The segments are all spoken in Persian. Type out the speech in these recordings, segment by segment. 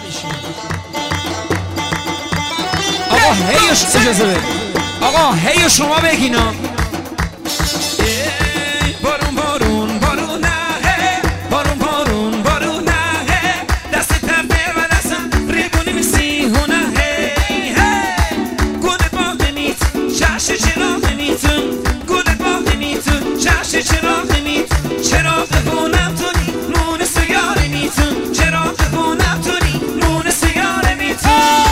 آقا هیش اجازه بده آقا هی شما بگینا بارون بارون بارون نه بارون بارون بارون نه دست تبه و دستم ریگونی میسیهونه گوده باقی نیت چرش چراغ نیتون گوده باقی نیتون چرش چراغ نیت چراغ بونم تونی نون سیاره نیتون چراغ بونم تونی نون سیاره نیتون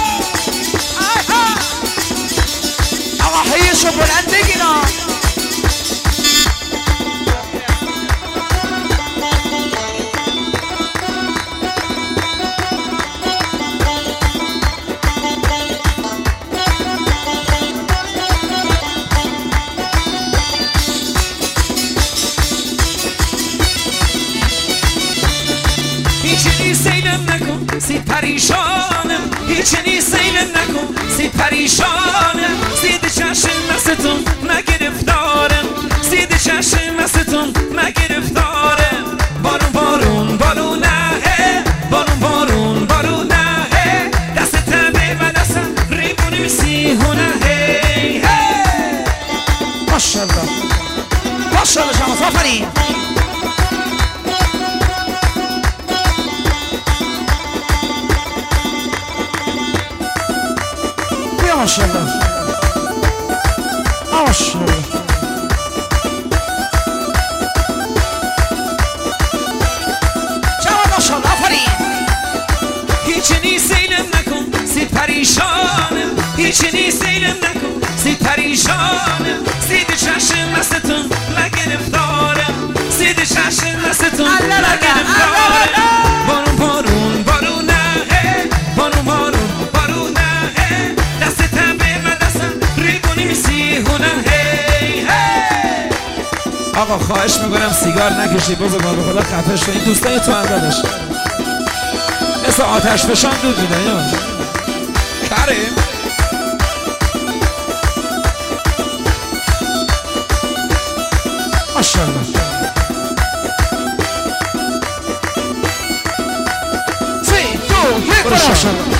آقا هیشو بلند بگینا سیلم نکن سید پریشانم هیچ سیلم نکن سید پریشانم سید چشم مستون نگرفتارم سید چشم مستون نگرفتارم بارون بارون بارون نه بارون بارون بارون نه دست تنه و دستم ریبونی میسیهونه ماشالله ماشالله شما آفرین ماشالله ماشالله چرا ماشالله آفرین هیچ نیستیم نکن سید پریشانم هیچ نیستیم نکن سید پریشانم سید چشم مستون نگرفتارم سید چشم مستون نگرفتارم بارون بارون بارون نه بارون بارون بارون نه دست تنبه و دستم ریگونی میسیهونه آقا خواهش میکنم سیگار نکشی بزرگوار به خدا خفه شو این دوستای تو هم دادش مثل آتش فشان دود میدن یا کریم ماشالله سی دو یک ماشالله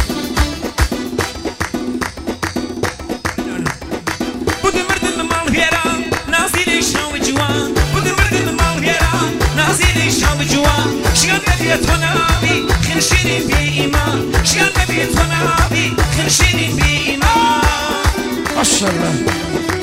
شیان نبیت و نبی خنشینی بی ایمان شیان نبیت و نبی خنشینی بی ایمان ماشالله